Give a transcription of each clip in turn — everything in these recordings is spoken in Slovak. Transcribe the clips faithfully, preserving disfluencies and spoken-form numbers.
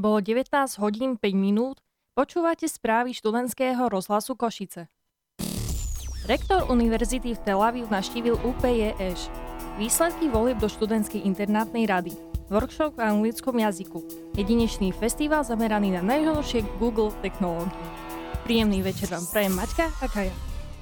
Bolo devätnásť hodín päť minút, počúvate správy študentského rozhlasu Košice. Rektor univerzity v Tel Aviv navštívil ú pé jé eš. Výsledky volieb do študentskej internátnej rady. Workshop v anglickom jazyku. Jedinečný festival zameraný na najnovšie Google technológie. Príjemný večer vám prajem Maťka a Kaja.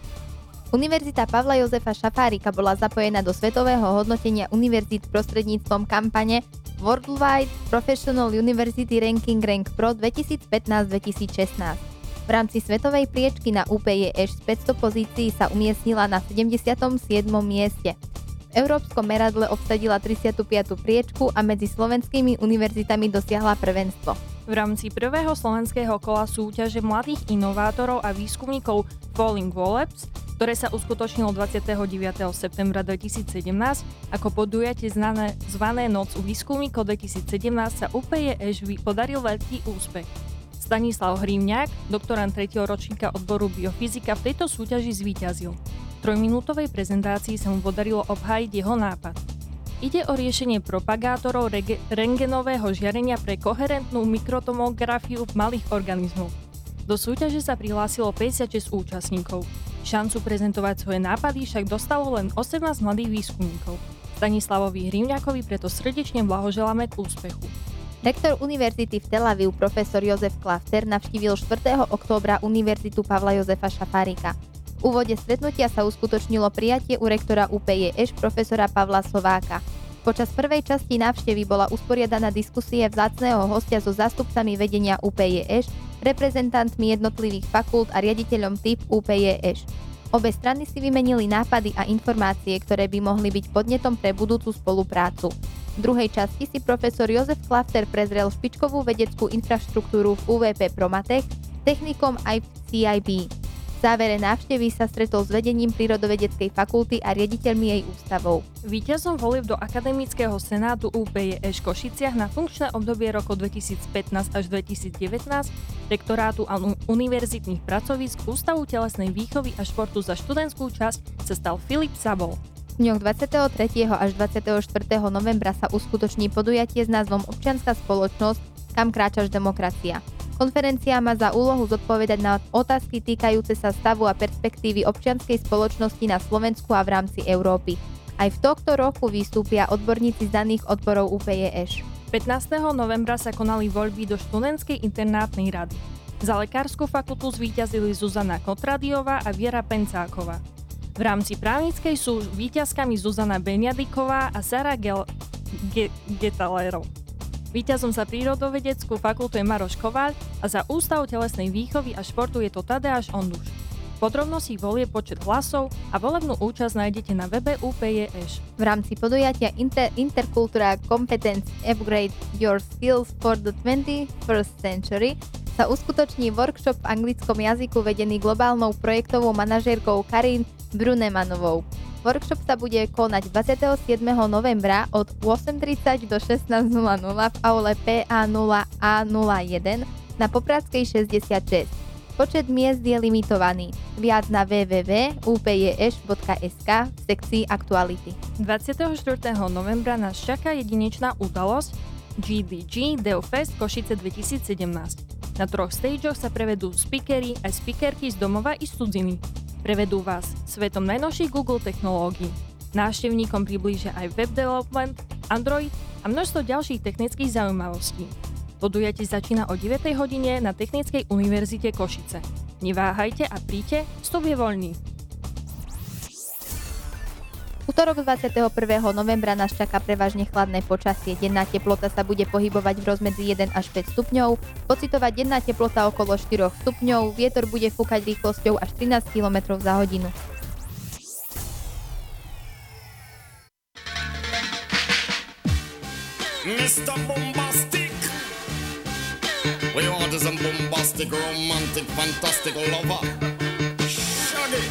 Univerzita Pavla Jozefa Šafárika bola zapojená do svetového hodnotenia univerzít prostredníctvom kampane Worldwide Professional University Ranking Rank Pro dvetisícpätnásť dvetisícšestnásť. V rámci svetovej priečky na ú pé jé eš z päťsto pozícií sa umiestnila na sedemdesiatom siedmom mieste. V európskom meradle obsadila tridsiatu piatu priečku a medzi slovenskými univerzitami dosiahla prvenstvo. V rámci prvého slovenského kola súťaže mladých inovátorov a výskumníkov Falling Labs, ktoré sa uskutočnilo dvadsiateho deviateho septembra dvetisícsedemnásť, ako podujatie znané, zvané Noc výskumníkov dvetisícsedemnásť, sa ú pé jé eš podaril veľký úspech. Stanislav Hrivňák, doktorant tretieho ročníka odboru biofyzika, v tejto súťaži zvíťazil. V trojminútovej prezentácii sa mu podarilo obhájiť jeho nápad. Ide o riešenie propagátorov rege- rengenového žiarenia pre koherentnú mikrotomografiu malých organizmov. Do súťaže sa prihlásilo päťdesiatšesť účastníkov. Šancu prezentovať svoje nápady však dostalo len osemnásť mladých výskumníkov. Stanislavovi Hrivňákovi preto srdečne blahoželáme k úspechu. Rektor univerzity v Tel Aviv profesor Jozef Klafter navštívil štvrtého októbra Univerzitu Pavla Jozefa Šafárika. V úvode stretnutia sa uskutočnilo prijatie u rektora ú pé jé eš profesora Pavla Sováka. Počas prvej časti návštevy bola usporiadaná diskusia vzácneho hostia so zástupcami vedenia ú pé jé eš, reprezentantmi jednotlivých fakult a riaditeľom typ ú pé jé eš. Obe strany si vymenili nápady a informácie, ktoré by mohli byť podnetom pre budúcu spoluprácu. V druhej časti si profesor Jozef Klafter prezrel špičkovú vedeckú infraštruktúru v ú vé pé Promatech, technikom aj v cé í bé. V závere návštevy sa stretol s vedením prírodovedeckej fakulty a riaditeľmi jej ústavov. Víťazom volieb do Akademického senátu ú pé jé eš v Košiciach na funkčné obdobie rokov dvetisícpätnásť až dvetisícdevätnásť rektorátu a univerzitných pracovísk Ústavu telesnej výchovy a športu za študentskú časť sa stal Filip Sabol. V dňoch dvadsiateho tretieho až dvadsiateho štvrtého novembra sa uskutoční podujatie s názvom Občianska spoločnosť, kam kráčaš demokracia. Konferencia má za úlohu zodpovedať na otázky týkajúce sa stavu a perspektívy občianskej spoločnosti na Slovensku a v rámci Európy. Aj v tohto roku vystúpia odborníci z daných odborov ú pé jé eš. pätnásteho novembra sa konali voľby do študentskej internátnej rady. Za lekárskú fakultu zvíťazili Zuzana Kotradiová a Viera Pencáková. V rámci právnickej sú víťazkami Zuzana Beniadiková a Sara Gel- Ge- Getalerov. Víťazom za prírodovedeckú fakultu je Maroš Kováľ a za Ústav telesnej výchovy a športu je to Tadeáš Onduš. Podrobnosti volie, počet hlasov a volebnú účasť nájdete na webe ú pé jé eš. V rámci podujatia Inter- Intercultural Competence Upgrade Your Skills for the twenty-first century sa uskutoční workshop v anglickom jazyku vedený globálnou projektovou manažérkou Karin Brunemanovou. Workshop sa bude konať dvadsiateho siedmeho novembra od osem tridsať do šestnásť nula nula v aule pé á nula á nula jeden na Popradskej šesťdesiatšesť. Počet miest je limitovaný. Viac na w w w bodka u p j eš bodka es ka v sekcii aktuality. dvadsiateho štvrtého novembra nás čaká jedinečná udalosť gé dé gé DevFest Košice dvetisícsedemnásť. Na troch stageoch sa prevedú speakery aj speakerky z domova i z cudziny. Prevedú vás svetom najnovších Google technológií. Návštevníkom priblížia aj web development, Android a množstvo ďalších technických zaujímavostí. Podujatie začína o deviatej hodine na Technickej univerzite Košice. Neváhajte a príďte, vstup je voľný. Utorok dvadsiateho prvého novembra nás čaká prevažne chladné počasie. Denná teplota sa bude pohybovať v rozmedzi jeden až päť stupňov, pocitová denná teplota okolo štyri stupňov, vietor bude fúkať rýchlosťou až trinásť kilometrov za hodinu. mister Bombastic, we order some bombastic, romantic, fantastic lover. Shaggy,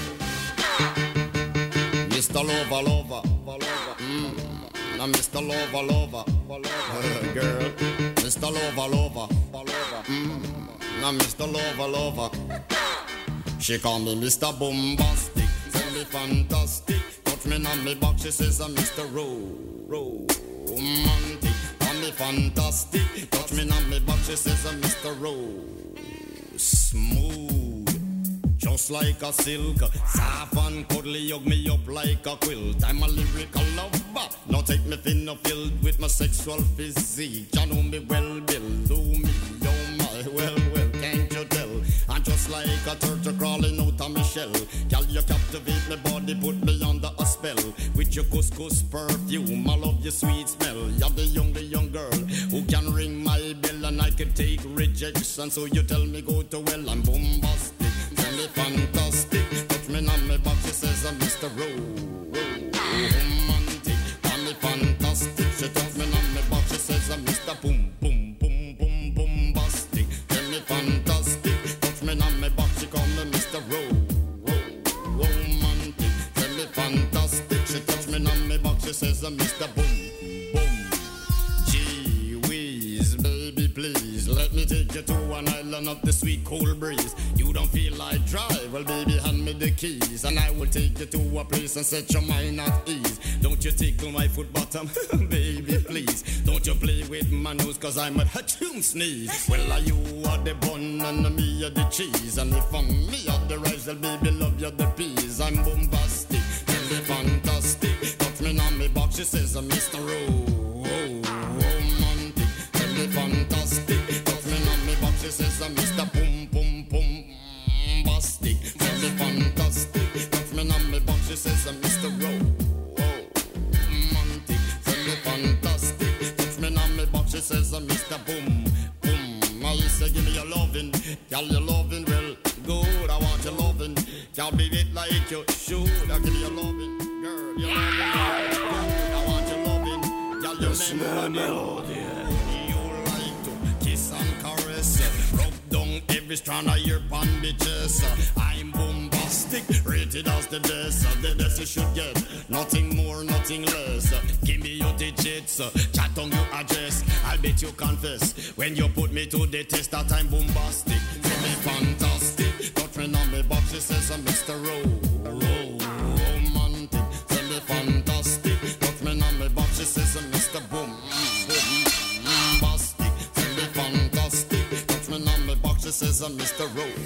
mister Lover, Lover, Lover, mm. Now mister Lover, Lover, Lover, girl, mister Lover, Lover, Lover, mm. Now mister Lover, Lover. She call me mister Bombastic, tell me fantastic. Touch me on me back, she says I'm mister Ro, Romantic. On me fantastic. Touch me on me back, she says, uh, Mister Rose, smooth, just like a silk. Soft and cuddly, hug me up like a quilt. I'm a lyrical lover, now take me thin or filled with my sexual physique. You know me well, Bill, do me, oh my, well, well, can't you tell? I'm just like a turtle crawling out of my shell. Girl, you captivate my body, put me under a spell. With your couscous perfume, I love your sweet smell. You're the young, the young girl who can ring my bell, and I can take rejection. So you tell me go to well, I'm bombastic, tell me fantastic. Touch me on my back, she says, I'm Mister Romantic. Tell me fantastic. She touch me on my back, she says, I'm Mister Boom, boom, boom, boom, bombastic. Tell me fantastic. Touch me on my back, she call me Mister Romantic. Tell me fantastic. She touch me on my back, she says, I'm Mister Boom, boom. Gee whiz, baby, please let me take you to an island of the sweet cool breeze. You don't feel like drive, well baby hand me the keys, and I will take you to a place and set your mind at ease. Don't you tickle my foot bottom, baby please. Don't you play with my nose, cause I'm a hatchoon sneeze. Well are you are the bun and me are the cheese, and if I'm me are the rice, well baby love you the peas. I'm bombastic, tell me fantastic. Touch me on me box, she says I'm Mister Romantic. Tell me fantastic. Touch me on me box, she says I'm Mister Boom Boom Boom Bastic. Tell me fantastic. Touch me on me box, she says I'm Mister Romantic. Tell me fantastic. Touch me on me box, she says I'm Mister Boom Boom. I say give me your lovin', girl your lovin' well good. I want your lovin', girl be it like you should. I give me your lovin', girl your lovin' well good. I want your lovin', girl your melody. You like to kiss and caress, rub down every strand of your pan bitches. I'm bombastic, rated as the best. The best you should get, nothing more, nothing less. Give me your digits, chat on your address. I'll bet you confess when you put me to the test that I'm bombastic. Tell me fantastic, touch me on me box, she says I'm Mister Romantic. Tell me fantastic, touch me on me box, she says I'm Mister Boom Bombastic. Tell me fantastic, touch me on me box, she says I'm Mister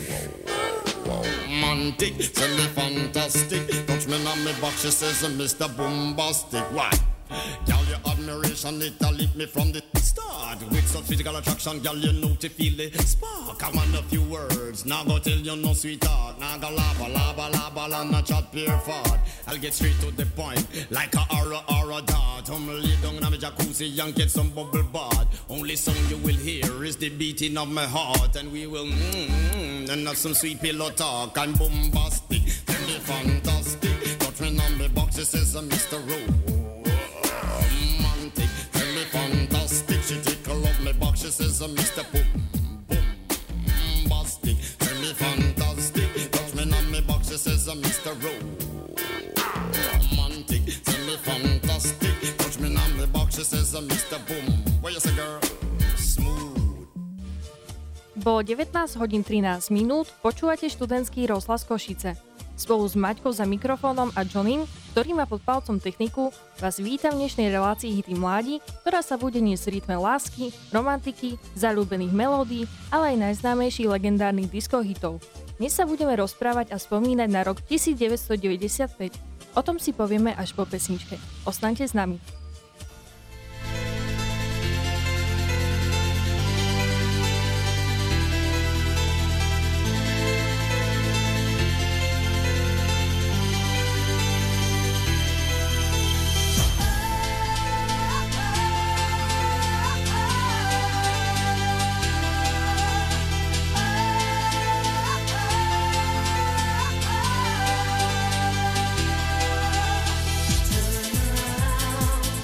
Romantic. Tell me fantastic, touch me on me box, she says I'm Mister Bombastic. Why? Girl, your admiration, it a lit me from the start. With such physical attraction, girl, you know to feel the spark. I want a few words, now go tell you no sweetheart. Now go lava, lava, lava, and not chat pure fart. I'll get straight to the point, like a aura, aura dart. I'm lay down in my jacuzzi and get some bubble bath. Only sound you will hear is the beating of my heart. And we will mmm, and have some sweet pillow talk. I'm bombastic, tell me fantastic. Touch me on me box, she says I'm Mister Romantic. Tell me fantastic, she tickle up me box, she says I'm Mister Boom Bombastic. Tell me fantastic, touch me on me box, she says I'm Mister Romantic. Tell me fantastic, touch me on me box, she says I'm Mister Boom. What you say, girl? Smooth. Bolo devätnásť hodín trinásť minút, počúvate študentský rozhlas Košice. Spolu s Maťkou za mikrofónom a Johnným, ktorý má pod palcom techniku, vás vítam v dnešnej relácii Hity mládi, ktorá sa bude niesť v rytme lásky, romantiky, zaľúbených melódií, ale aj najznámejších legendárnych diskohitov. Dnes sa budeme rozprávať a spomínať na rok devätnásťstodeväťdesiatpäť. O tom si povieme až po pesničke. Ostaňte s nami. Turn around.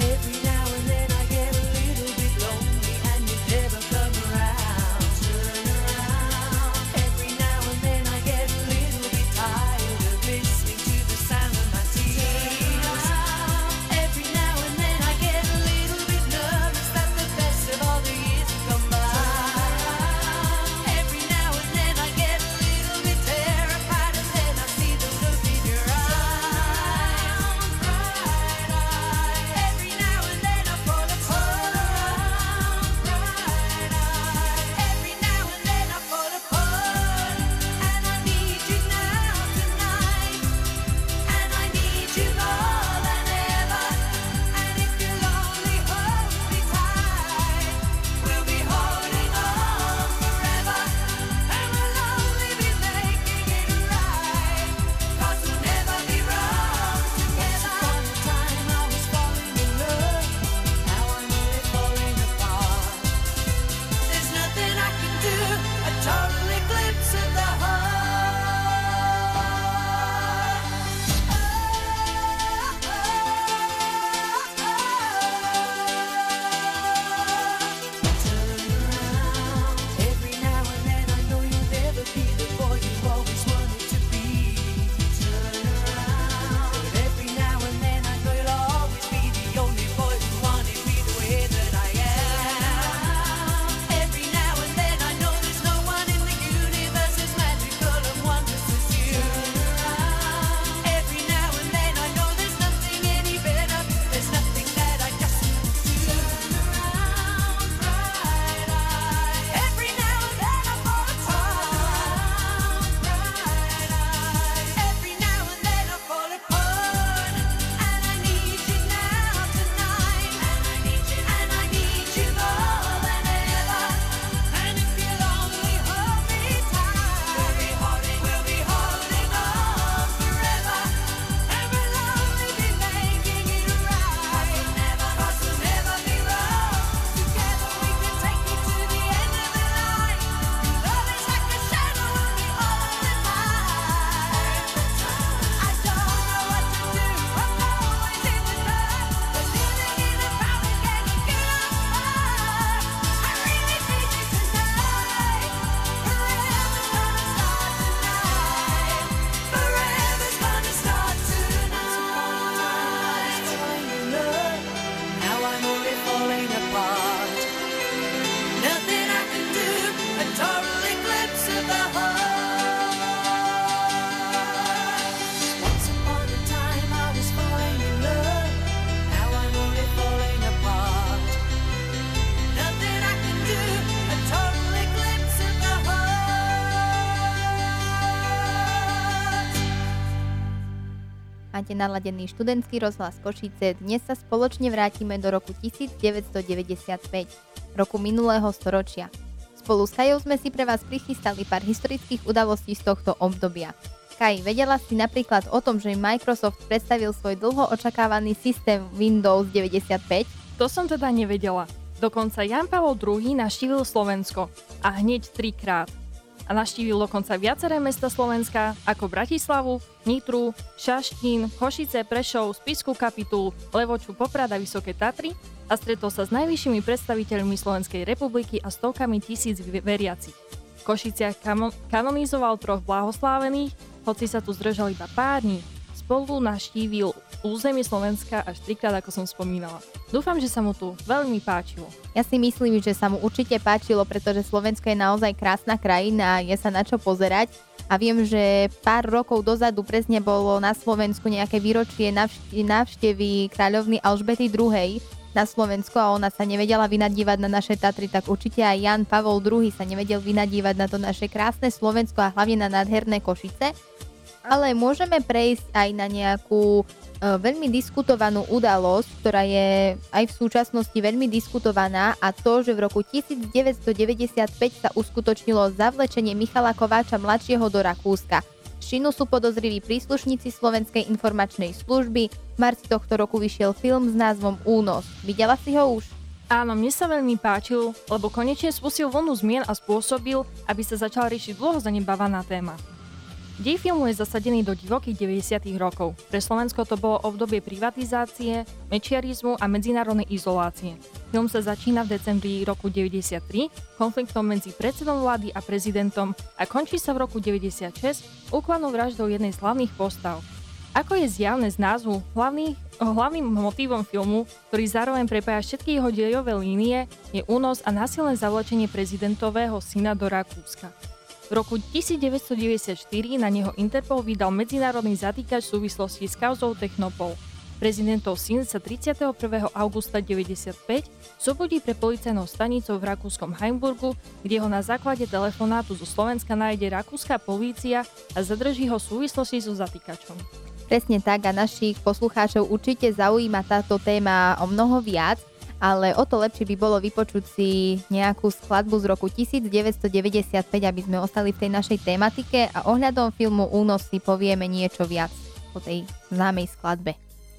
Máte naladený študentský rozhlas Košice. Dnes sa spoločne vrátime do roku devätnásťstodeväťdesiatpäť, roku minulého storočia. Spolu s Kajou sme si pre vás prichystali pár historických udalostí z tohto obdobia. Kaj, vedela si napríklad o tom, že Microsoft predstavil svoj dlho očakávaný systém Windows deväťdesiatpäť? To som teda nevedela. Dokonca Ján Pavol druhý navštívil Slovensko a hneď trikrát. A navštívil dokonca viaceré mesta Slovenska ako Bratislavu, Nitru, Šaštín, Košice, Prešov, Spišskú Kapitulu, Levoču, Poprad a Vysoké Tatry a stretol sa s najvyššími predstaviteľmi Slovenskej republiky a stovkami tisíc veriacich. V Košiciach kamo- kanonizoval troch blahoslávených, hoci sa tu zdržal iba pár dní. Spolu navštívil územie Slovenska až trikrát, ako som spomínala. Dúfam, že sa mu tu veľmi páčilo. Ja si myslím, že sa mu určite páčilo, pretože Slovensko je naozaj krásna krajina a je sa na čo pozerať. A viem, že pár rokov dozadu presne bolo na Slovensku nejaké výročie návštevy kráľovny Alžbety druhej na Slovensku a ona sa nevedela vynadívať na naše Tatry, tak určite aj Ján Pavol druhý sa nevedel vynadívať na to naše krásne Slovensko a hlavne na nádherné Košice. Ale môžeme prejsť aj na nejakú e, veľmi diskutovanú udalosť, ktorá je aj v súčasnosti veľmi diskutovaná, a to, že v roku devätnásťstodeväťdesiatpäť sa uskutočnilo zavlečenie Michala Kováča mladšieho do Rakúska. Z činu sú podozriví príslušníci Slovenskej informačnej služby. V marci tohto roku vyšiel film s názvom Únos. Videla si ho už? Áno, mne sa veľmi páčil, lebo konečne spustil vlnu zmien a spôsobil, aby sa začala riešiť dlho zanedbávaná téma. Dej filmu je zasadený do divokých deväťdesiatych rokov. Pre Slovensko to bolo obdobie privatizácie, mečiarizmu a medzinárodnej izolácie. Film sa začína v decembri roku deväťdesiattri konfliktom medzi predsedom vlády a prezidentom a končí sa v roku deväťdesiatšesť úkladnou vraždou jednej z hlavných postav. Ako je zjavné z názvu, hlavný, hlavným motívom filmu, ktorý zároveň prepája všetky jeho dejové línie, je únos a násilné zavlečenie prezidentového syna do Rakúska. V roku devätnásťstodeväťdesiatštyri na neho Interpol vydal medzinárodný zatýkač v súvislosti s kauzou Technopol. Prezidentov syn sa tridsiateho prvého augusta deväťdesiatpäť zobudí pre policajnou stanicou v rakúskom Heimburgu, kde ho na základe telefonátu zo Slovenska nájde rakúska polícia a zadrží ho v súvislosti so zatýkačom. Presne tak, a našich poslucháčov určite zaujíma táto téma o mnoho viac, ale o to lepšie by bolo vypočuť si nejakú skladbu z roku devätnásťstodeväťdesiatpäť, aby sme ostali v tej našej tematike, a ohľadom filmu Únos si povieme niečo viac o tej známej skladbe.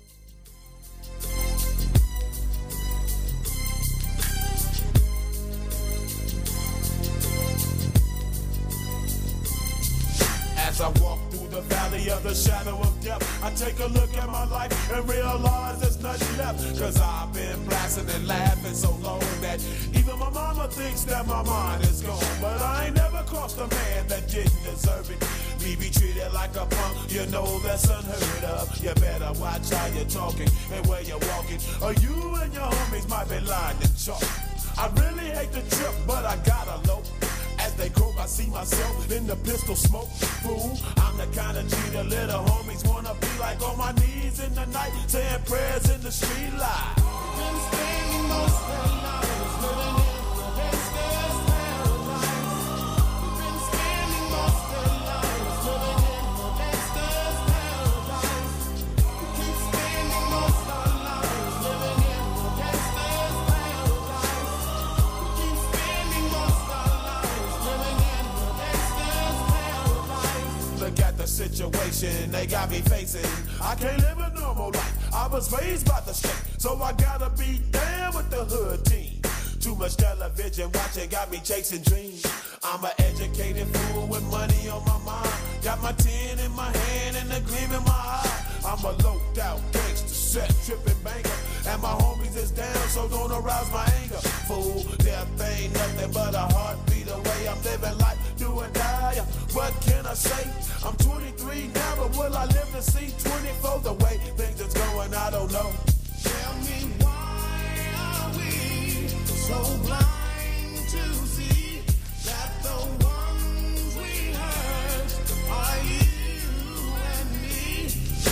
As I walk through the valley of the shadow of death, I take a look at my life and realize there's nothing left. Cause I've been blasting and laughing so long that even my mama thinks that my mind is gone. But I ain't never crossed a man that didn't deserve it. Me be treated like a punk, you know that's unheard of. You better watch how you're talking and where you're walking, or you and your homies might be lying in chalk. I really hate the trip, but I gotta low. As they croak, I see myself in the pistol smoke. Fool, I'm the kind of G the little homies wanna be like, on my knees in the night, saying prayers in the street light. Been spending most of their lives living in the gangster's paradise. Been spending most of their lives living in the gangster's paradise. Keep spending most of our lives living in the gangster's paradise. Keep spending most of our lives living in the gangster's paradise. Look at the situation they got me facing. I can't live a normal life. I was raised by the street, so I gotta be down with the hood team. Too much television watching got me chasing dreams. I'm an educated fool with money on my mind. Got my tin in my hand and a gleam in my eye. I'm a loped out gangster, set tripping banker, and my homies is down, so don't arouse my anger. Fool, death ain't nothing but a heartbeat away. I'm living life, do or die. What can I say? I'm twenty-three now, but will I live to see twenty-four? The way things is going, I don't know. Tell me, why are we so blind to see that the ones we hurt are you and me?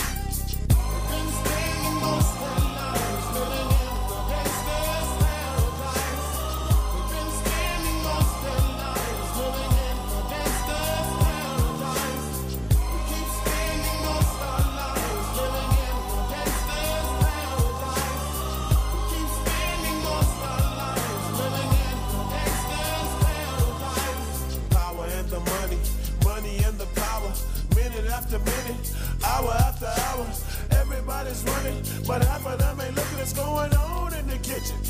Been spending most of their lives living in the gangster's paradise. We've been spending most of their lives living in the gangster's paradise. We keep spending most of our lives living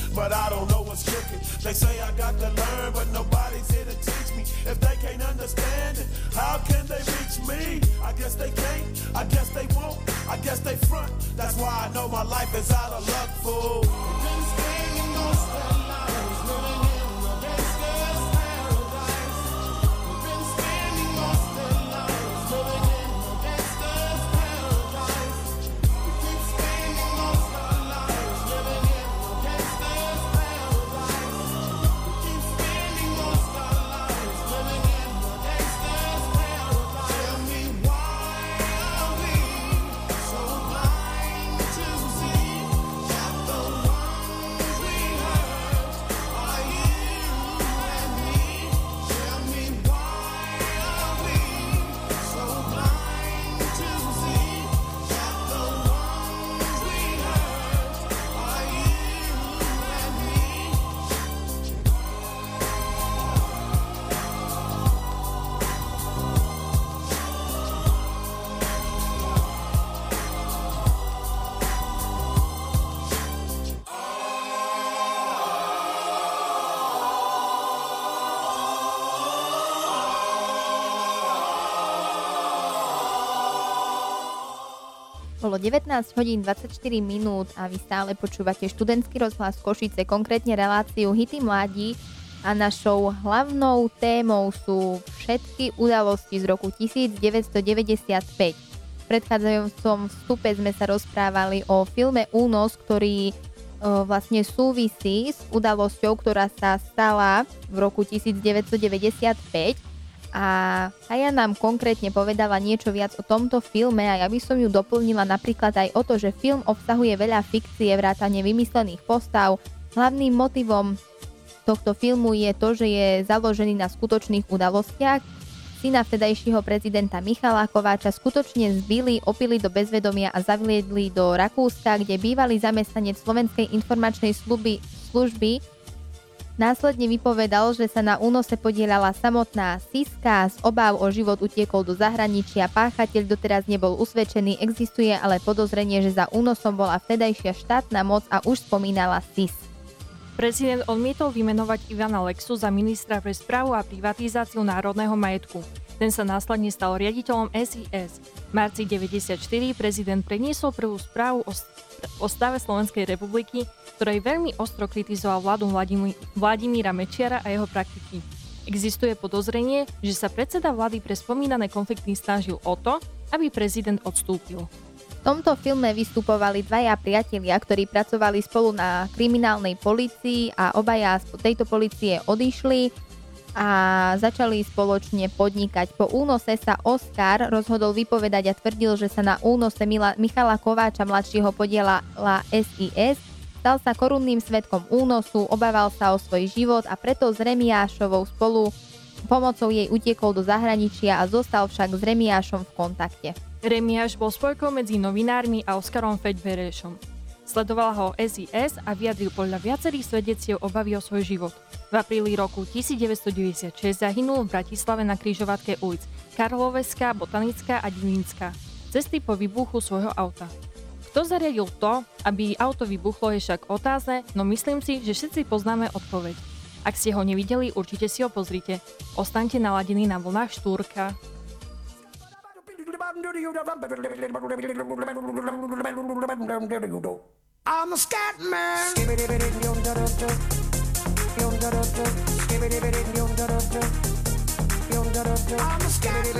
but I don't know what's cooking. They say I got to learn, but nobody's here to teach me. If they can't understand it, how can they reach me? I guess they can't, I guess they won't, I guess they front. That's why I know my life is out of luck, fool. Been spending most of their lives living in a gangster's paradise. We've been spending most of their lives living in a gangster's paradise. We keep spending most of our lives living in a gangster's paradise. We keep spending most of our lives living in a gangster's paradise. Tell me why are we so blind to see that the ones we hurt are you and me? Tell me why are we so blind to see that the ones we hurt are you and me? Bolo devätnásť hodín dvadsaťštyri minút a vy stále počúvate študentský rozhlas Košice, konkrétne reláciu Hity mladí a našou hlavnou témou sú všetky udalosti z roku devätnásťstodeväťdesiatpäť. V predchádzajúcom vstupe sme sa rozprávali o filme Únos, ktorý o, vlastne súvisí s udalosťou, ktorá sa stala v roku devätnásťstodeväťdesiatpäť. A Kaja nám konkrétne povedala niečo viac o tomto filme a ja by som ju doplnila napríklad aj o to, že film obsahuje veľa fikcie, vrátane vymyslených postav. Hlavným motivom tohto filmu je to, že je založený na skutočných udalostiach. Syna vtedajšieho prezidenta Michala Kováča skutočne zbili, opili do bezvedomia a zaviedli do Rakúska, kde bývalý zamestnanec Slovenskej informačnej služby, služby následne vypovedal, že sa na únose podieľala samotná Siska, z obáv o život utiekol do zahraničia, páchateľ doteraz nebol usvedčený, existuje ale podozrenie, že za únosom bola vtedajšia štátna moc a už spomínala es í es. Prezident odmietol vymenovať Ivana Lexu za ministra pre správu a privatizáciu národného majetku. Ten sa následne stal riaditeľom es í es. V marci deväťdesiatštyri prezident preniesol prvú správu o, o stave Slovenskej republiky, ktorej veľmi ostro kritizoval vládu Vladimí, Vladimíra Mečiara a jeho praktiky. Existuje podozrenie, že sa predseda vlády pre spomínané konflikty snažil o to, aby prezident odstúpil. V tomto filme vystupovali dvaja priatelia, ktorí pracovali spolu na kriminálnej polícii a obaja z tejto polície odišli a začali spoločne podnikať. Po únose sa Oskar rozhodol vypovedať a tvrdil, že sa na únose Mila, Michala Kováča mladšieho podielala es í es, stal sa korunným svedkom únosu, obával sa o svoj život a preto s Remiášovou spolu pomocou jej utiekol do zahraničia a zostal však s Remiášom v kontakte. Remiáš bol spojkou medzi novinármi a Oskarom Feďverešom. Sledovala ho es í es a vyjadril podľa viacerých svedectiev obavy o svoj život. V apríli roku devätnásťstodeväťdesiatšesť zahynul v Bratislave na križovatke ulic Karloveská, Botanická a Divinská cesty po výbuchu svojho auta. Kto zariadil to, aby auto vybuchlo, je však otázne, no myslím si, že všetci poznáme odpoveď. Ak ste ho nevideli, určite si ho pozrite. Ostaňte naladení na vlnách Štúrka. I'm a scat man. I'm a scat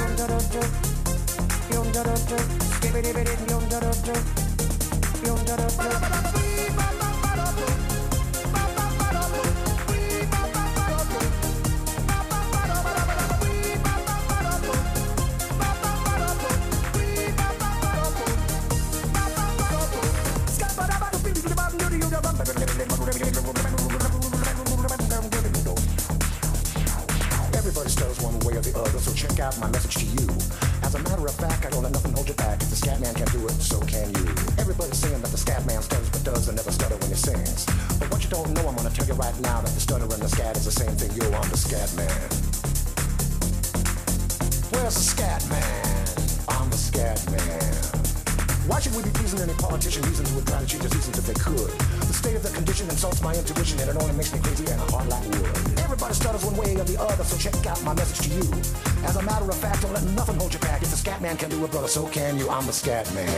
Everybody stutters one way or the other, so check out my message to you. As a matter of fact, I don't let nothing hold you back. If the scat man can do it, so can you. Everybody's saying that the scat man stutters but does and never stutter when he sings. But what you don't know, I'm gonna tell you right now that the stutter and the scat is the same thing. Yo, I'm the scat man. Where's the scat man? I'm the scat man. Why should we be pleasing any politician reasons who would try to cheat us seasons if they could? The state of the condition insults my intuition and it only makes me crazy and a heart like wood. Everybody stutters one way or the other, so check out my message to you. As a matter of fact, don't let nothing hold you back. If the scat man can do it, brother, so can you. I'm the scat man.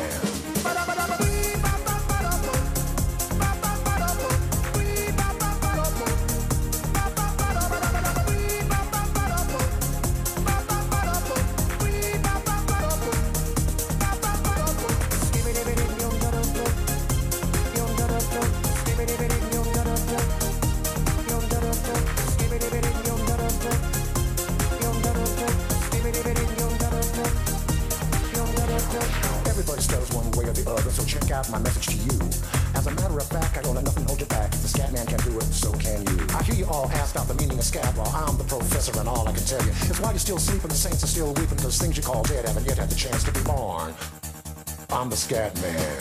Everybody stutters one way or the other, so check out my message to you. As a matter of fact, I don't let nothing hold you back. If the scat man can do it, so can you. I hear you all ask out the meaning of scat. Well, I'm the professor and all I can tell you is while you're still sleeping, the saints are still weeping, because things you call dead haven't yet had the chance to be born. I'm the scat man.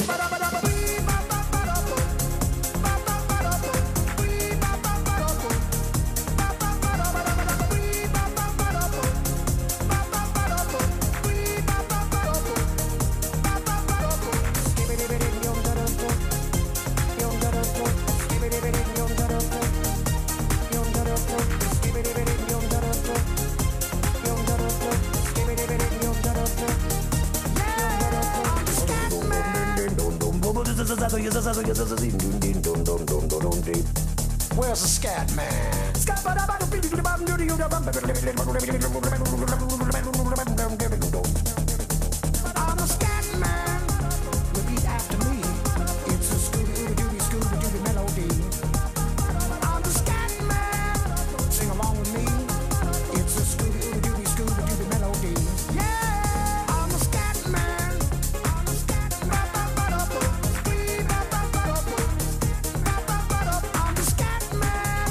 Where's the scat man? I'm the scat man. Repeat after me. It's a Scooby-Dooby, Scooby-Dooby melody. I'm the scat man. Sing along with me. It's a Scooby-Dooby, Scooby-Dooby melody. Yeah, I'm the scat man. I'm the scat man. I'm the scat man.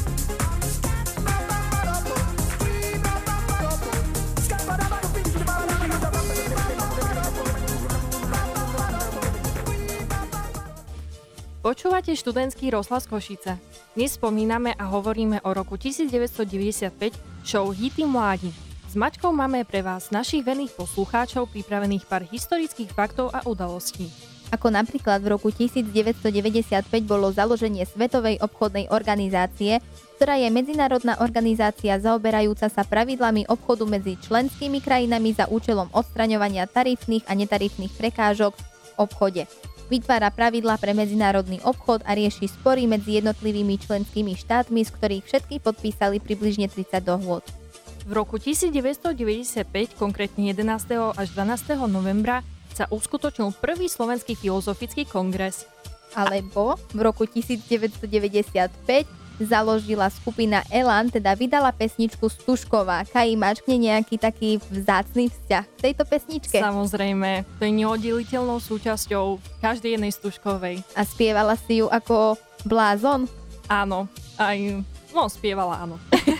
Počúvate študentský rozhlas Košice. Dnes spomíname a hovoríme o roku devätnásťstodeväťdesiatpäť show Hity mládi. S Maťkou máme pre vás, našich verných poslucháčov, pripravených pár historických faktov a udalostí. Ako napríklad v roku devätnásťstodeväťdesiatpäť bolo založenie Svetovej obchodnej organizácie, ktorá je medzinárodná organizácia zaoberajúca sa pravidlami obchodu medzi členskými krajinami za účelom odstraňovania tarifných a netarifných prekážok v obchode. Vytvára pravidlá pre medzinárodný obchod a rieši spory medzi jednotlivými členskými štátmi, z ktorých všetky podpísali približne tridsať dohôd. V roku devätnásťstodeväťdesiatpäť, konkrétne jedenásteho až dvanásteho novembra, sa uskutočnil prvý slovenský filozofický kongres. Alebo v roku devätnásťstodeväťdesiatpäť založila skupina Elan, teda vydala pesničku Stužková. Kaji, máš k nej nejaký taký vzácny vzťah k tejto pesničke? Samozrejme, to je neoddeliteľnou súčasťou každej jednej Stužkovej. A spievala si ju ako blázon? Áno, aj, no spievala áno.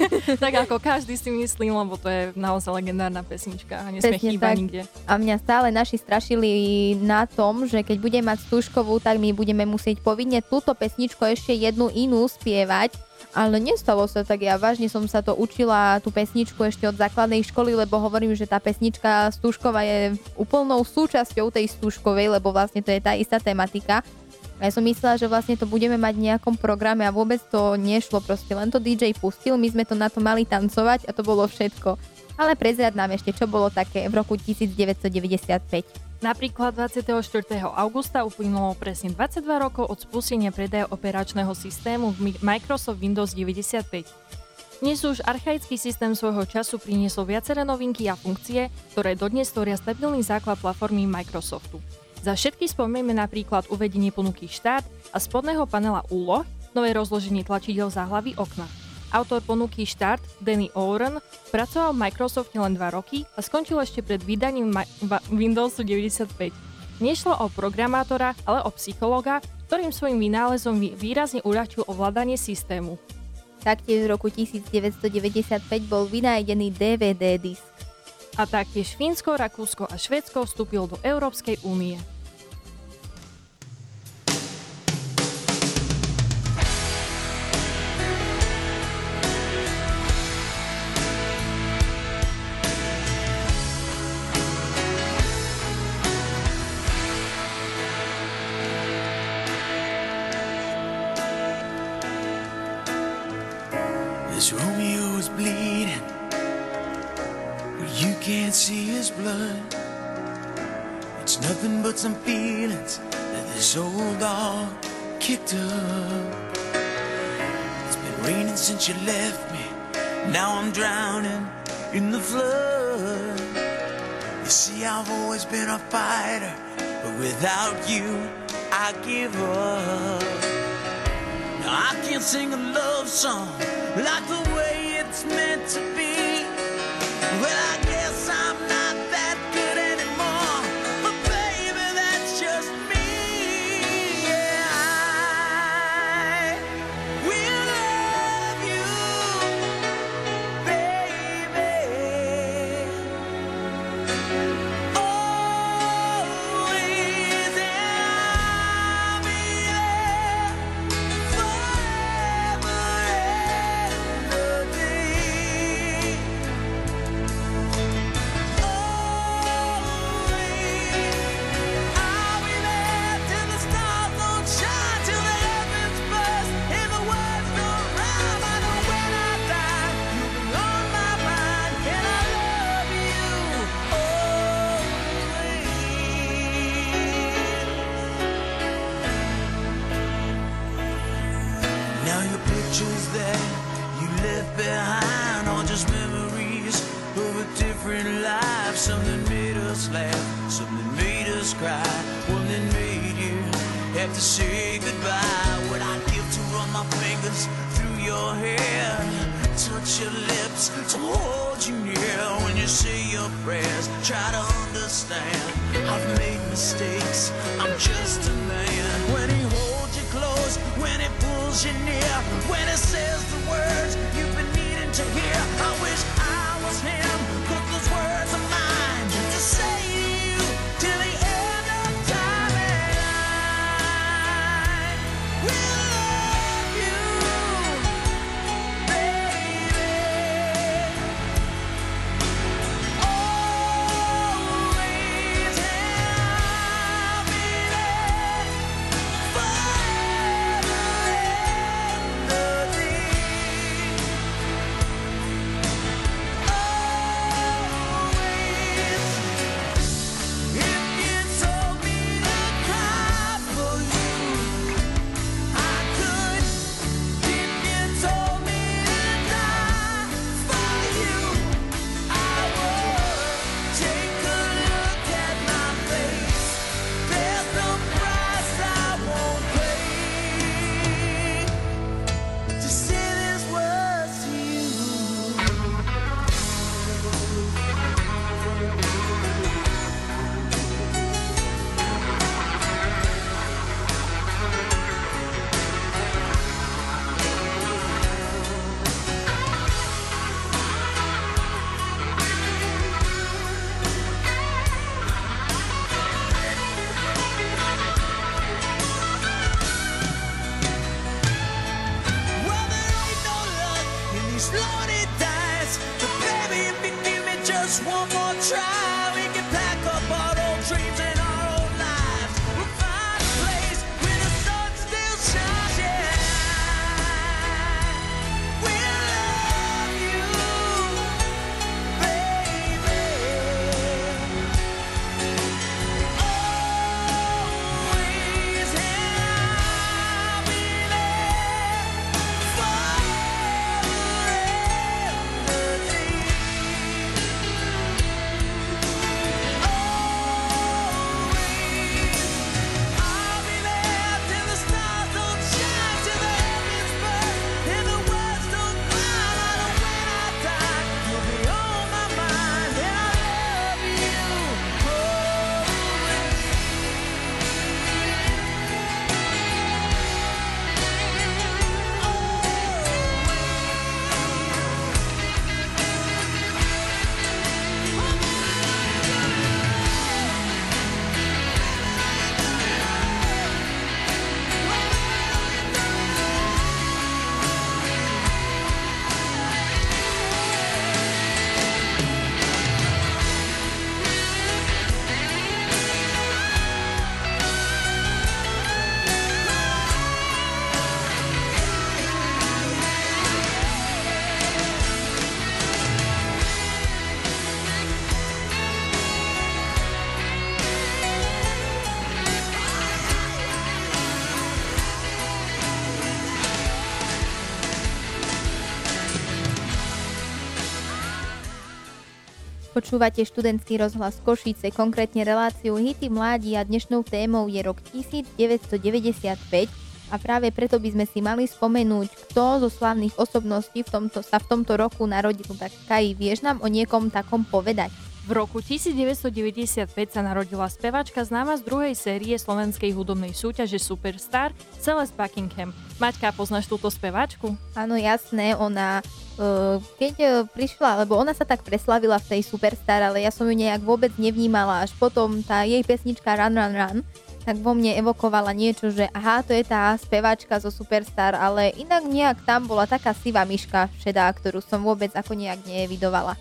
Tak ako každý si myslím, lebo to je naozaj legendárna pesnička a nesmie chýbať nikde. A mňa stále naši strašili na tom, že keď budem mať Stužkovú, tak my budeme musieť povinne túto pesničku ešte jednu inú spievať. Ale nestalo sa tak, ja vážne som sa to učila, tú pesničku ešte od základnej školy, lebo hovorím, že tá pesnička Stužková je úplnou súčasťou tej Stužkovej, lebo vlastne to je tá istá tematika. A ja som myslela, že vlastne to budeme mať v nejakom programe a vôbec to nešlo, proste len to dý džej pustil, my sme to na to mali tancovať a to bolo všetko. Ale prezrad nám ešte, čo bolo také v roku devätnásťstodeväťdesiatpäť. Napríklad dvadsiateho štvrtého augusta uplynulo presne dvadsaťdva rokov od spustenia predaja operačného systému v Microsoft Windows deväťdesiatpäť. Dnes už archaický systém svojho času priniesol viaceré novinky a funkcie, ktoré dodnes tvoria stabilný základ platformy Microsoftu. Za všetky spomenieme napríklad uvedenie ponuky štát a spodného panela úloh, nové rozloženie tlačidel záhlavy okna. Autor ponuky štart, Danny Oren, pracoval v Microsofte len dva roky a skončil ešte pred vydaním Ma- Windowsu deväťdesiatpäť. Nešlo o programátora, ale o psychologa, ktorým svojim vynálezom výrazne uľahčil ovládanie systému. Taktiež v roku devätnásťstodeväťdesiatpäť bol vynájdený dé vé dé disk. A taktiež Fínsko, Rakúsko a Švédsko vstúpil do Európskej únie. This Romeo is bleeding, but you can't see his blood. It's nothing but some feelings that this old dog kicked up. It's been raining since you left me. Now I'm drowning in the flood. You see, I've always been a fighter, but without you, I give up. Now I can't sing a love song like the way it's meant to be. Well, I guess I'm not that good anymore, but baby, that's just me. Yeah, I will love you, baby, always, and I'll be there forever and a day. Now your pictures that you left behind are just memories of a different life. Something made us laugh, something made us cry, one that made you have to say goodbye. What I'd give to run my fingers through your hair, touch your lips, to hold you near. When you say your prayers, try to understand. I've made mistakes, I'm just a man. When he holds you close, when he pulls you near, when he says the words you've been needing to hear, I wish I was him, 'cause those words are mine to say to you till the end of time. And I will love you, baby, always, and I'll be there forever and a day. Počúvate študentský rozhlas Košice, konkrétne reláciu Hity mládi a dnešnou témou je rok devätnásťstodeväťdesiatpäť a práve preto by sme si mali spomenúť, kto zo slávnych osobností v tomto, sa v tomto roku narodil. Tak Kai, vieš nám o niekom takom povedať? V roku devätnásťstodeväťdesiatpäť sa narodila speváčka známa z druhej série slovenskej hudobnej súťaže Superstar, Celeste Buckingham. Maťka, poznáš túto speváčku? Áno, jasné, ona uh, keď uh, prišla, lebo ona sa tak preslavila v tej Superstar, ale ja som ju nejak vôbec nevnímala, až potom tá jej pesnička Run Run Run tak vo mne evokovala niečo, že aha, to je tá speváčka zo Superstar, ale inak nejak tam bola taká sivá myška šedá, ktorú som vôbec ako nejak neevidovala.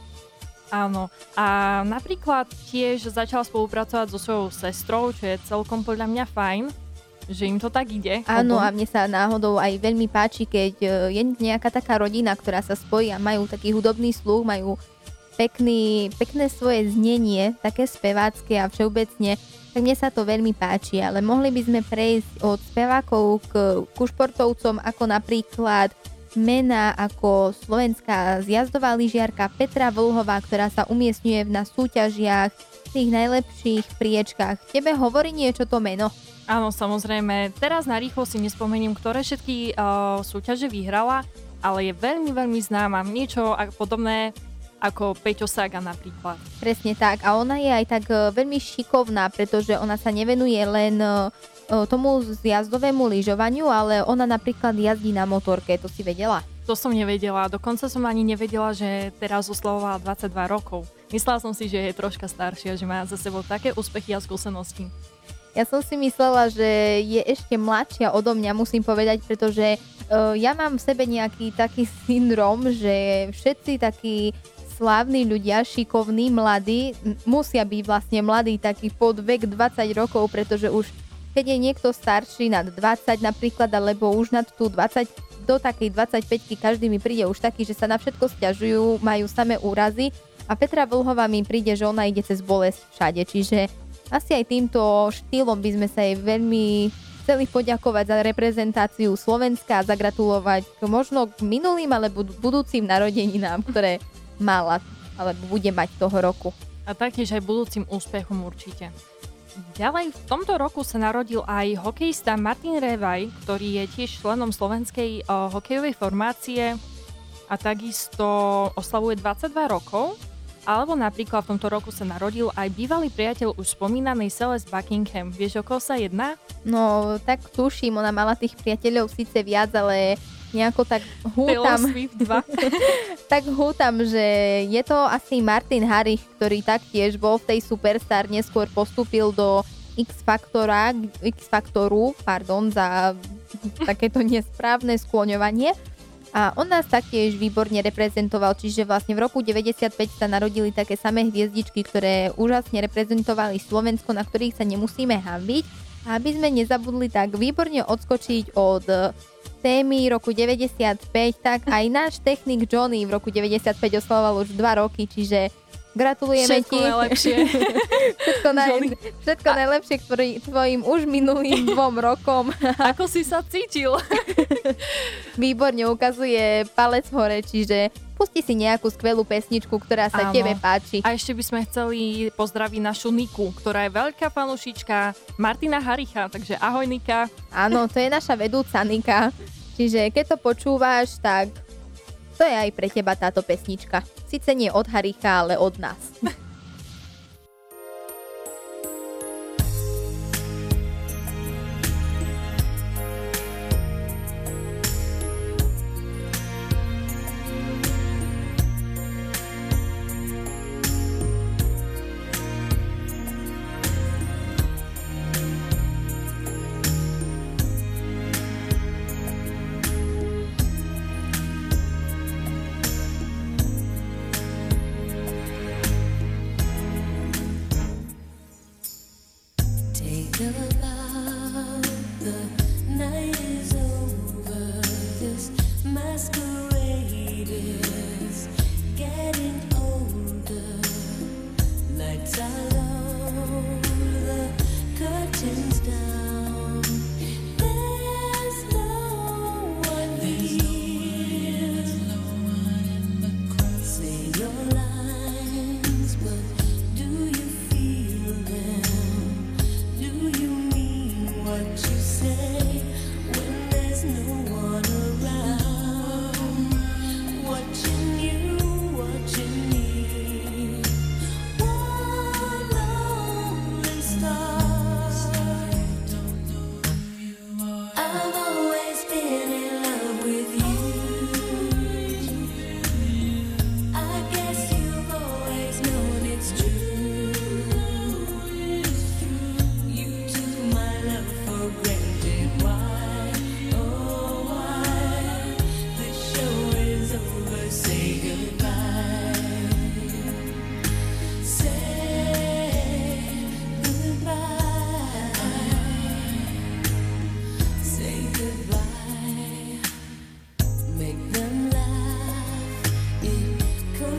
Áno, a napríklad tiež začala spolupracovať so svojou sestrou, čo je celkom podľa mňa fajn, že im to tak ide. Áno, a mne sa náhodou aj veľmi páči, keď je nejaká taká rodina, ktorá sa spojí a majú taký hudobný sluch, majú pekný, pekné svoje znenie, také spevácké a všeobecne, tak mne sa to veľmi páči, ale mohli by sme prejsť od spevákov k, ku športovcom, ako napríklad mená ako slovenská zjazdová lyžiarka Petra Vlhová, ktorá sa umiestňuje na súťažiach v tých najlepších priečkách. Tebe hovorí niečo to meno? Áno, samozrejme. Teraz na rýchlo si nespomeniem, ktoré všetky uh, súťaže vyhrala, ale je veľmi, veľmi známa. Niečo podobné ako Peťo Saga napríklad. Presne tak. A ona je aj tak uh, veľmi šikovná, pretože ona sa nevenuje len uh, tomu zjazdovému lyžovaniu, ale ona napríklad jazdí na motorke, to si vedela? To som nevedela, dokonca som ani nevedela, že teraz oslavovala dvadsaťdva rokov. Myslela som si, že je troška staršia, že má za sebou také úspechy a skúsenosti. Ja som si myslela, že je ešte mladšia odo mňa, musím povedať, pretože uh, ja mám v sebe nejaký taký syndrom, že všetci takí slávni ľudia, šikovní, mladí, musia byť vlastne mladí, taký pod vek dvadsať rokov, pretože už keď je niekto starší nad dvadsať napríklad, alebo už nad tú dvadsať, do takej dvadsaťpäťky každý mi príde už taký, že sa na všetko sťažujú, majú samé úrazy a Petra Vlhová mi príde, že ona ide cez bolesť všade, čiže asi aj týmto štýlom by sme sa jej veľmi chceli poďakovať za reprezentáciu Slovenska a zagratulovať k možno k minulým alebo budúcim narodeninám, ktoré mala alebo bude mať toho roku. A taktiež aj budúcim úspechom určite. Ďalej v tomto roku sa narodil aj hokejista Martin Revaj, ktorý je tiež členom slovenskej uh, hokejovej formácie a takisto oslavuje dvadsaťdva rokov. Alebo napríklad v tomto roku sa narodil aj bývalý priateľ už spomínanej Celeste Buckingham. Vieš, o koho sa jedná? No, tak tuším, ona mala tých priateľov síce viac, ale nejako tak hútam, tak hútam, že je to asi Martin Harich, ktorý taktiež bol v tej Superstar, neskôr postúpil do X-Faktora, X-Faktoru, pardon, za takéto nesprávne skloňovanie. A on nás taktiež výborne reprezentoval, čiže vlastne v roku deväťdesiatpäť sa narodili také samé hviezdičky, ktoré úžasne reprezentovali Slovensko, na ktorých sa nemusíme hanbiť. A aby sme nezabudli tak výborne odskočiť od témy roku deväťdesiatpäť, tak aj náš technik Johnny v roku deväťdesiatpäť oslavoval už dva roky, čiže gratulujeme všetko ti. Najlepšie. všetko, naj, všetko a... najlepšie k tvojim už minulým dvom rokom. Ako si sa cítil? Výborne ukazuje palec hore, čiže pusti si nejakú skvelú pesničku, ktorá sa Áno. tebe páči. A ešte by sme chceli pozdraviť našu Niku, ktorá je veľká fanúšička Martina Haricha, takže ahoj Nika. Áno, to je naša vedúca Nika, čiže keď to počúvaš, tak to je aj pre teba táto pesnička. Sice nie od Haricha, ale od nás. Say your lines, but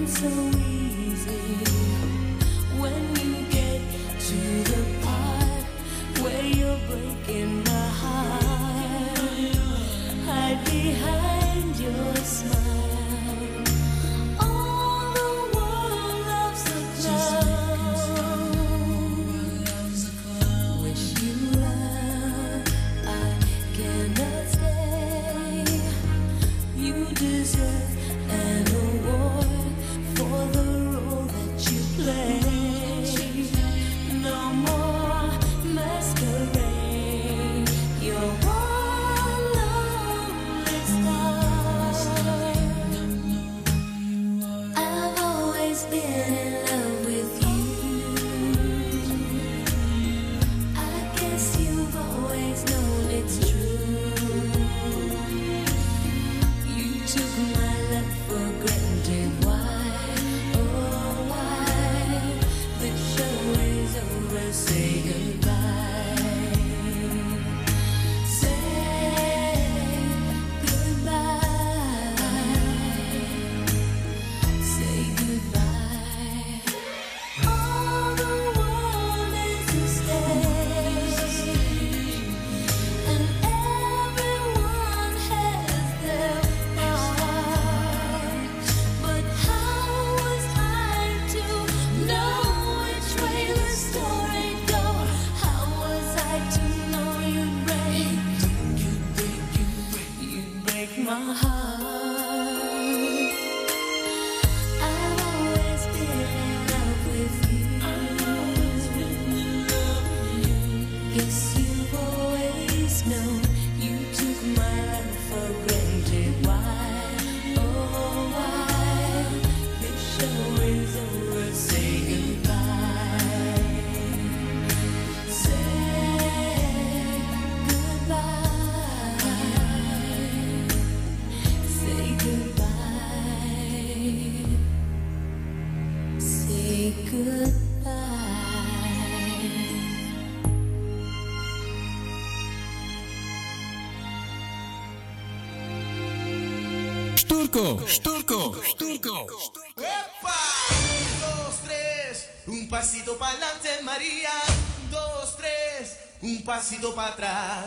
Šturko, Šturko, Šturko. ¡Epa! Un, dos, tres, un pasito para adelante, María. Un, dos, tres, un pasito para atrás.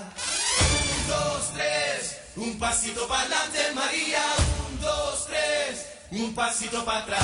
Un, dos, tres, un pasito para adelante, María. Un, dos, tres, un pasito para atrás.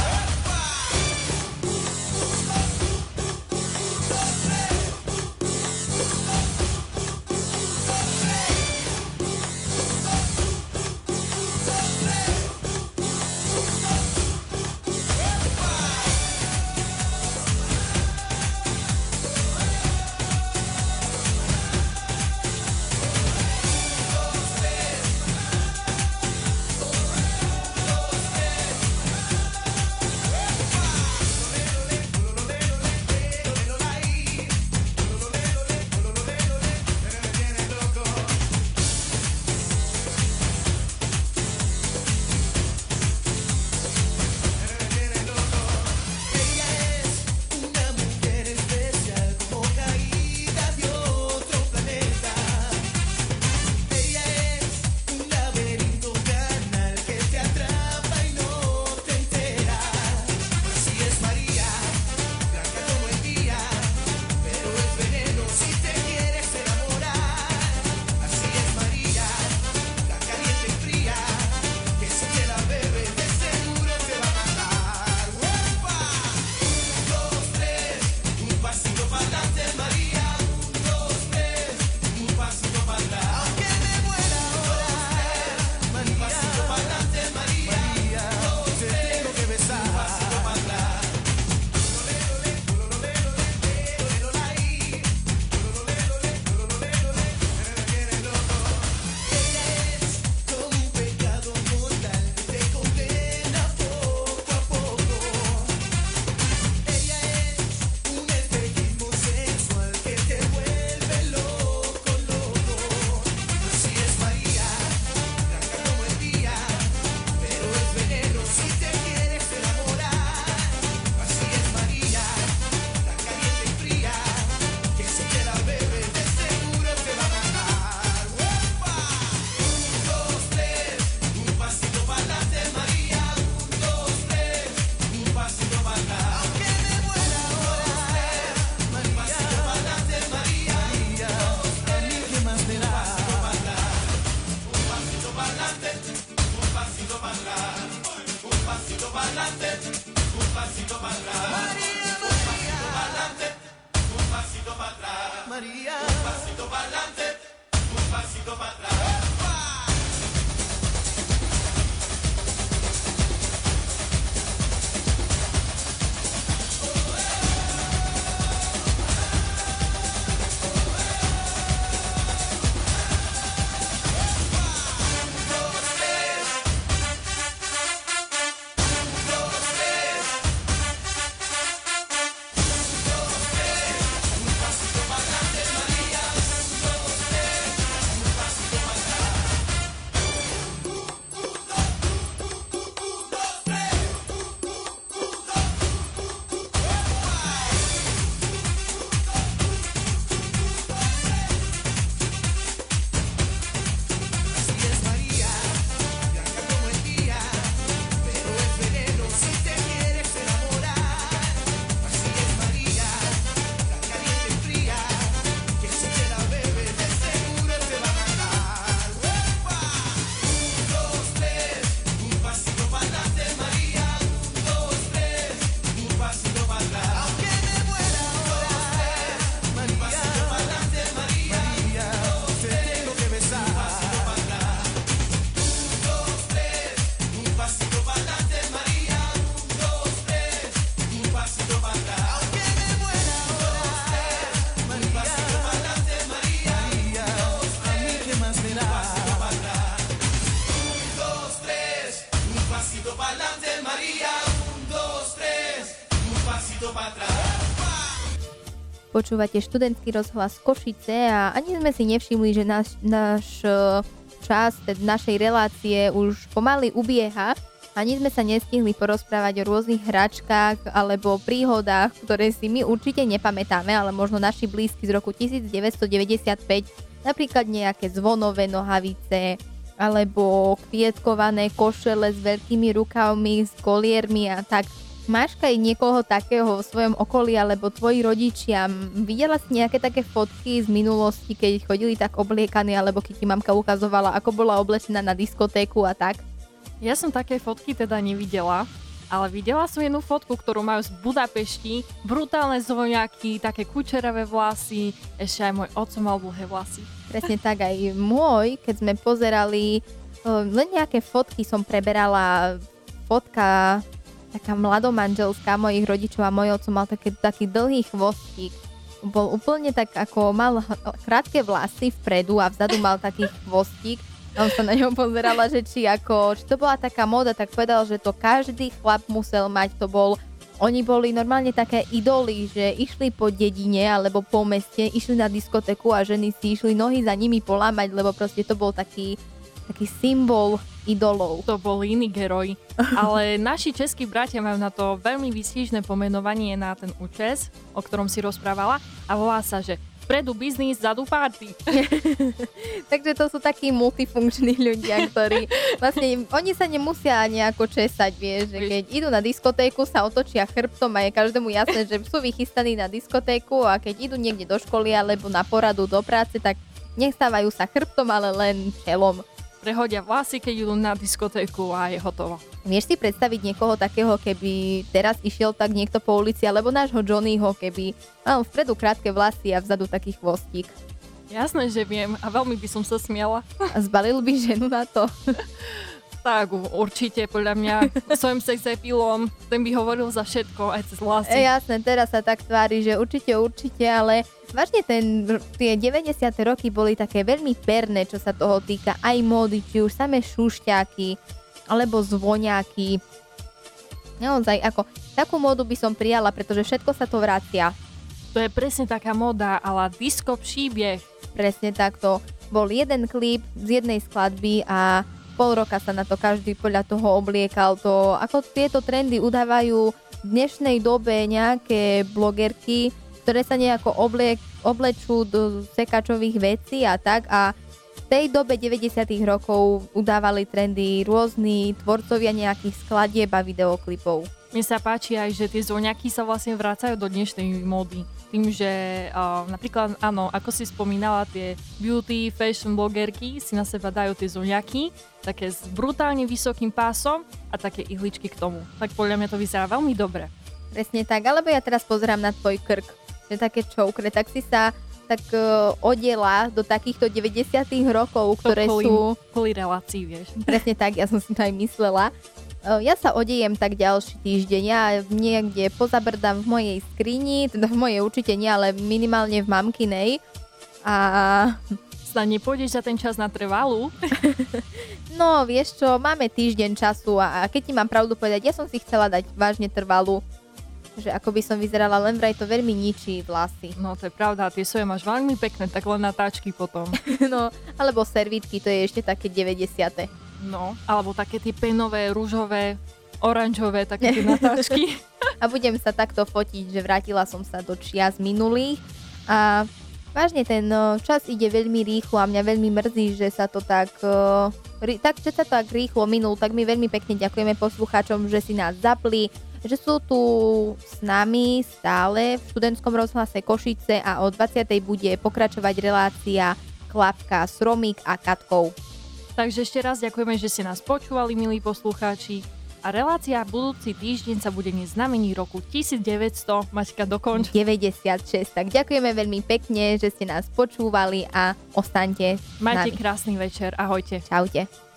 Počúvate študentský rozhlas Košice a ani sme si nevšimli, že náš, náš čas našej relácie už pomaly ubieha. Ani sme sa nestihli porozprávať o rôznych hračkách alebo príhodách, ktoré si my určite nepamätáme, ale možno naši blízky z roku devätnásťstodeväťdesiatpäť, napríklad nejaké zvonové nohavice alebo kvietkované košele s veľkými rukavmi, s koliermi a tak. Máš aj niekoho takého vo svojom okolí alebo tvoji rodičia? Videla si nejaké také fotky z minulosti, keď chodili tak obliekaní alebo keď ti mamka ukazovala, ako bola oblečená na diskotéku a tak? Ja som také fotky teda nevidela, ale videla som jednu fotku, ktorú majú z Budapešti. Brutálne zvoňaky, také kučeravé vlasy, ešte aj môj otco mal dlhé vlasy. Presne tak, aj môj, keď sme pozerali, len nejaké fotky som preberala, fotka taká mladomanželská mojich rodičov a môj otco mal také, taký dlhý chvostík. Bol úplne tak, ako mal krátke vlasy vpredu a vzadu mal taký chvostík. A on sa na ňom pozerala, že či ako, či to bola taká móda, tak povedal, že to každý chlap musel mať, to bol, oni boli normálne také idoly, že išli po dedine alebo po meste, išli na diskotéku a ženy si išli nohy za nimi polámať, lebo proste to bol taký, taký symbol idolov. To bol iný heroj. Ale naši českí bratia majú na to veľmi výstižné pomenovanie na ten účes, o ktorom si rozprávala a volá sa, že vpredu biznis, zadu party. Takže to sú takí multifunkční ľudia, ktorí vlastne, oni sa nemusia nejako česať, vieš, že keď idú na diskotéku, sa otočia chrbtom a je každému jasné, že sú vychystaní na diskotéku a keď idú niekde do školy alebo na poradu do práce, tak nestávajú sa chrbtom, ale len čelom. Prehodia vlasy, keď idú na diskotéku a je hotovo. Vieš si predstaviť niekoho takého, keby teraz išiel tak niekto po ulici, alebo nášho Johnnyho, keby mal vpredu krátke vlasy a vzadu taký chvostík? Jasné, že viem a veľmi by som sa smiala. A zbalil by ženu na to? Tak, určite, podľa mňa svojim sexapilom, ten by hovoril za všetko, aj cez vlasy. E, jasné, teraz sa tak tvári, že určite, určite, ale vážne ten, tie deväťdesiate roky boli také veľmi perné, čo sa toho týka, aj módy, či už samé šušťáky, alebo zvoňáky. Naozaj, ako, takú módu by som prijala, pretože všetko sa to vracia. To je presne taká móda, ale disco příbeh. Presne takto. Bol jeden klip z jednej skladby a pol roka sa na to každý podľa toho obliekal. To, ako tieto trendy udávajú v dnešnej dobe nejaké blogerky, ktoré sa nejako obliek, oblečú do sekačových vecí a tak. A v tej dobe deväťdesiatych rokov udávali trendy rôzni tvorcovia nejakých skladieb a videoklipov. Mne sa páči aj, že tie zvoňaky sa vlastne vracajú do dnešnej módy. Tým, že uh, napríklad, áno, ako si spomínala, tie beauty, fashion blogerky si na seba dajú tie zvoňaky, také s brutálne vysokým pásom a také ihličky k tomu. Tak podľa mňa to vyzerá veľmi dobre. Presne tak, alebo ja teraz pozerám na tvoj krk, že také čoukre, tak si sa tak uh, odiela do takýchto deväťdesiatych rokov, ktoré kvôli, sú... Kvôli relácii, vieš. Presne tak, ja som si to aj myslela. Ja sa odejem tak ďalší týždeň, ja niekde pozabrdám v mojej skrini, teda v mojej určite nie, ale minimálne v mamkinej. A... Snad nepôjdeš za ten čas na trvalú? No, vieš čo, máme týždeň času a keď ti mám pravdu povedať, ja som si chcela dať vážne trvalú, že ako by som vyzerala, len vraj to veľmi ničí vlasy. No to je pravda, tie svoje máš veľmi pekné, tak len natáčky potom. No, alebo servítky, to je ešte také deväťdesiate. No, alebo také tie penové, ružové, oranžové, také tie natáčky. A budem sa takto fotiť, že vrátila som sa do čias minulých a vážne ten čas ide veľmi rýchlo a mňa veľmi mrzí, že sa to tak, tak, že sa to tak rýchlo minul, tak my veľmi pekne ďakujeme poslucháčom, že si nás zapli, že sú tu s nami stále v študentskom rozhlase Košice a o dvadsiatej bude pokračovať relácia Klapka s Romík a Katkou. Takže ešte raz ďakujeme, že ste nás počúvali, milí poslucháči. A relácia budúci týždeň sa bude dnes znamení roku devätnásťsto. Maťka, dokonč. deväťdesiatšesť. Tak ďakujeme veľmi pekne, že ste nás počúvali a ostaňte. Majte krásny večer. Ahojte. Čaute.